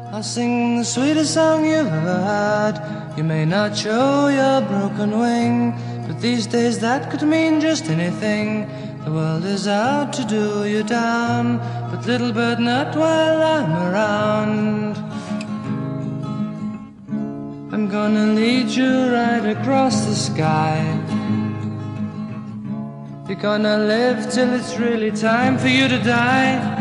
I'll sing the sweetest song you've ever heard. You may not show your broken wing, but these days that could mean just anything. The world is out to do you down, but little bird, not while I'm around. I'm gonna lead you right across the sky. You're gonna live till it's really time for you to die.